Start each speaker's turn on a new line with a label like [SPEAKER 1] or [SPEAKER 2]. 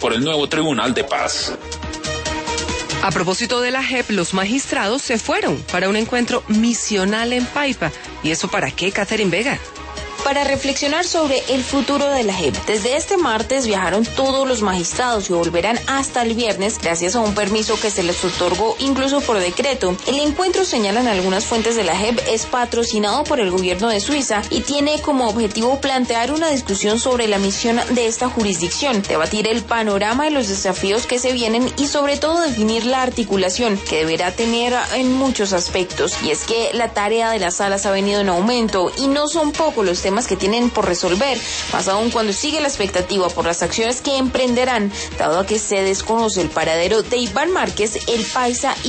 [SPEAKER 1] por el nuevo Tribunal de Paz.
[SPEAKER 2] A propósito de la JEP, los magistrados se fueron para un encuentro misional en Paipa. ¿Y eso para qué, Catherine Vega?
[SPEAKER 3] Para reflexionar sobre el futuro de la JEP. Desde este martes viajaron todos los magistrados y volverán hasta el viernes gracias a un permiso que se les otorgó incluso por decreto. El encuentro, señalan algunas fuentes de la JEP, es patrocinado por el gobierno de Suiza y tiene como objetivo plantear una discusión sobre la misión de esta jurisdicción, debatir el panorama de los desafíos que se vienen y sobre todo definir la articulación que deberá tener en muchos aspectos. Y es que la tarea de las salas ha venido en aumento y no son pocos los temas que tienen por resolver, más aún cuando sigue la expectativa por las acciones que emprenderán, dado a que se desconoce el paradero de Iván Márquez, el paisa